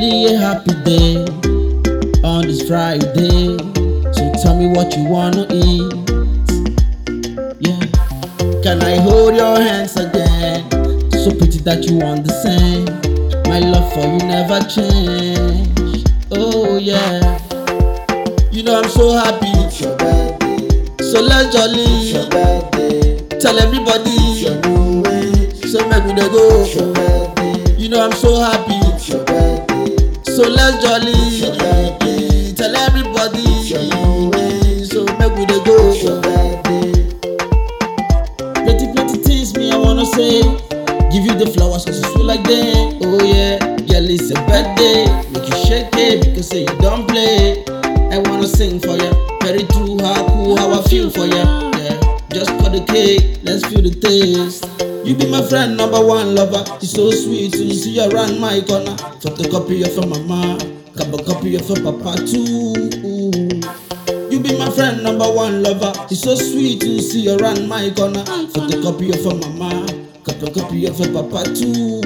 really a happy day on this Friday. So tell me what you wanna eat. Yeah. Can I hold your hands again? So pretty that you understand. My love for you never change. Oh yeah. You know I'm so happy. It's your birthday. So let's jolly. It's your birthday. Tell everybody. It's your new age. So make we dey go. It's your birthday. You know I'm so happy. It's your birthday. So let's jolly. It's your birthday. Tell everybody. It's your new age. So make we dey go. It's your birthday. Plenty things me I wanna say. Give you the flowers cause you feel like them. Oh yeah, girl it's a birthday. Make you shake it because say you don't play. I wanna sing for ya. Very true, how cool, how I feel for ya. Yeah, just cut the cake, let's feel the taste. You be my friend, number one lover. You're so sweet to see you around my corner. Photocopy of your mama, copy of your papa too. You be my friend, number one lover. It's so sweet to see you around my corner. Photocopy of your mama, copy of your papa too.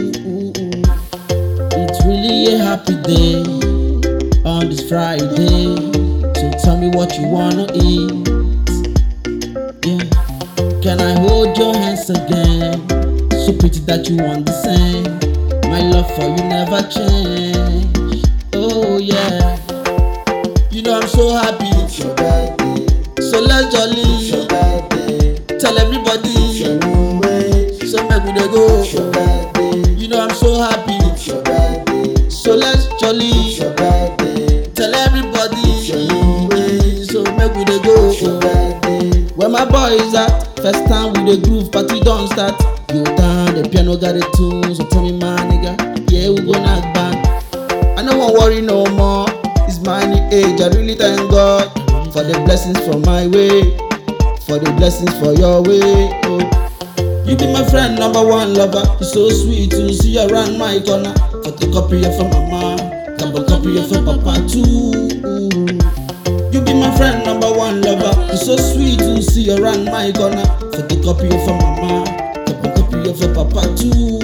It's really a happy day on this Friday. So tell me what you wanna eat. Yeah. Can I hold your hands again? So pretty that you understand. My love for you never change. Oh yeah. You know I'm so happy. It's your birthday. So let's jolly. It's your birthday. Tell everybody. It's your new age. So make we dey go. It's your birthday. You know I'm so happy. It's your birthday. So let's jolly. It's your birthday. Tell everybody. It's your new age. So make we dey go. It's your birthday. Where my boys at? First time we the groove, party don't start. You down, the piano got the tunes. So tell me my nigga, yeah we go knock back. I don't want worry no more. It's my new age. I really thank God for the blessings from my way, for the blessings for your way. Oh. You be my friend, number one lover. You're so sweet to see you around my corner. Photocopy of your mama, copy of your papa too. You be my friend, number one lover. You're so sweet to see you around my corner. Photocopy of your mama, copy of your papa too.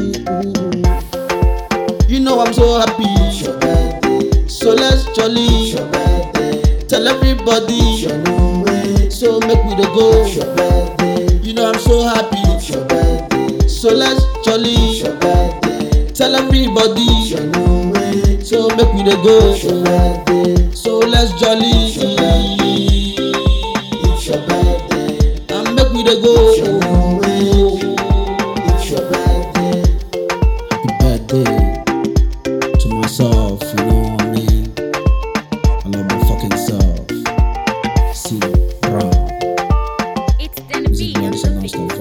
You know I'm so happy. It's your birthday. So let's jolly. It's your birthday. Tell everybody. It's your new age. So make we dey go. It's your birthday. You know I'm so happy. It's your birthday. So let's jolly. It's your birthday. Tell everybody. It's your new age. So make we dey go. It's your birthday. So let's jolly. It's your birthday. And make we dey go. It's your new age. It's your birthday. Happy birthday to myself, you know what I mean? I love my fucking self. See, bro. It's gonna This be is on Bloody the Nonstop.